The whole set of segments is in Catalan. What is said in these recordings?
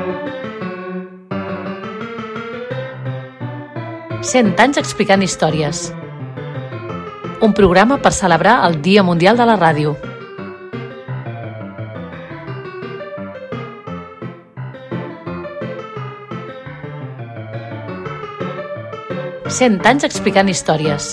100 anys explicant històries. Un programa per celebrar el Dia Mundial de la Ràdio. Cent anys explicant històries.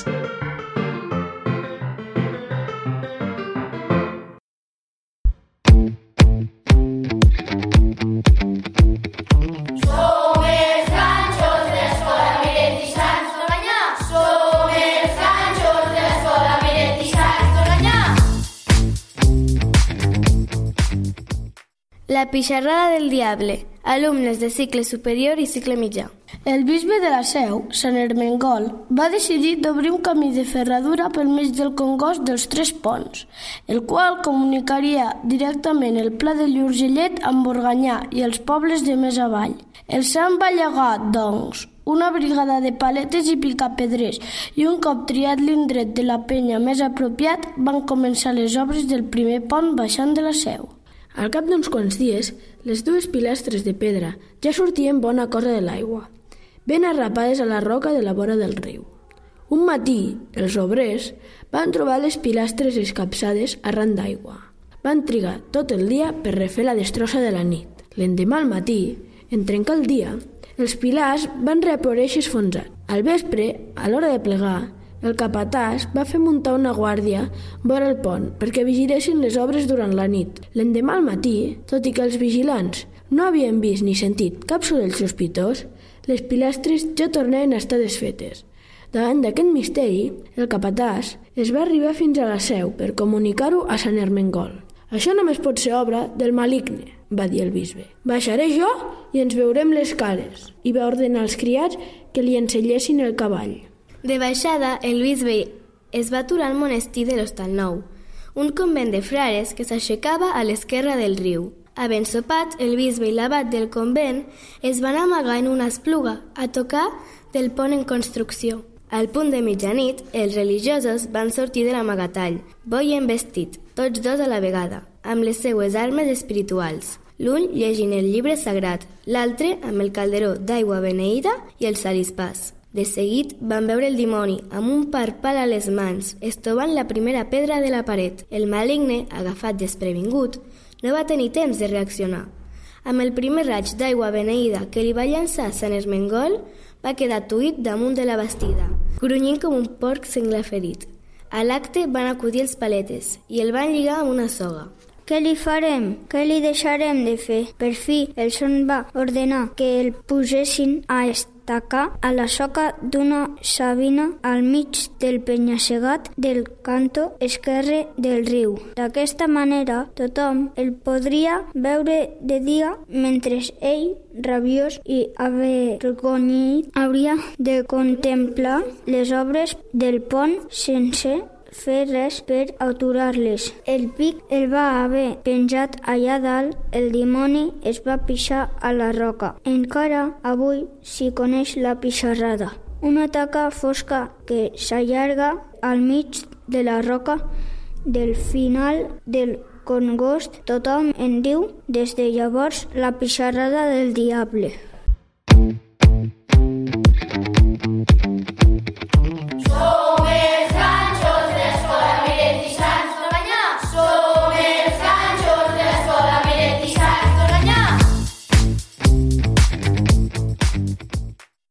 La pixarrada del diable, alumnes de cicle superior i cicle mitjà. El bisbe de la Seu, Sant Ermengol, va decidir d'obrir un camí de ferradura pel mig del congost dels Tres Ponts, el qual comunicaria directament el pla de Llurgellet amb Organyà i els pobles de més avall. El sant va llegar, doncs, una brigada de paletes i picapedrers i un cop triat l'indret de la penya més apropiat van començar les obres del primer pont baixant de la Seu. Al cap d'uns quants dies, les dues pilastres de pedra ja sortien bona cosa de l'aigua, ben arrapades a la roca de la vora del riu. Un matí, els obrers van trobar les pilastres escapçades arran d'aigua. Van trigar tot el dia per refer la destrossa de la nit. L'endemà al matí, en trencar el dia, els pilars van reaparèixer esfonsats. Al vespre, a l'hora de plegar, el capatàs va fer muntar una guàrdia vora el pont perquè vigilessin les obres durant la nit. L'endemà al matí, tot i que els vigilants no havien vist ni sentit cap soroll sospitós, les pilastres ja tornaven a estar desfetes. Davant d'aquest misteri, el capatàs es va arribar fins a la Seu per comunicar-ho a Sant Ermengol. «Això només pot ser obra del maligne», va dir el bisbe. «Baixaré jo i ens veurem les cares», i va ordenar als criats que li ensenyessin el cavall. De baixada, el bisbe es va aturar al monestir de l'Hostalnou, un convent de frares que s'aixecava a l'esquerra del riu. Havent sopat, el bisbe i l'abat del convent es van amagar en una espluga a tocar del pont en construcció. Al punt de mitjanit, els religiosos van sortir de l'amagatall, bo i envestit, tots dos a la vegada, amb les seues armes espirituals. L'un llegint el llibre sagrat, l'altre amb el calderó d'aigua beneïda i el salispàs. De seguit van veure el dimoni, amb un parpal a les mans, estovant la primera pedra de la paret. El maligne, agafat desprevingut, no va tenir temps de reaccionar. Amb el primer raig d'aigua beneïda que li va llançar Sant Ermengol, va quedar tuït damunt de la bastida, grunyint com un porc senglar ferit. A l'acte van acudir els paletes i el van lligar amb una soga. «Què li farem? Què li deixarem de fer?» Per fi, el son va ordenar que el posessin a estacar a la soca d'una sabina al mig del penya-segat del cantó esquerre del riu. D'aquesta manera, tothom el podria veure de dia mentre ell, rabiós i avergonyit, hauria de contemplar les obres del pont sense fer res per aturar-les. El pic el va haver penjat allà dalt, el dimoni es va pixar a la roca. Encara avui s'hi coneix la pixarrada. Una taca fosca que s'allarga al mig de la roca del final del congost. Tothom en diu des de llavors la pixarrada del diable.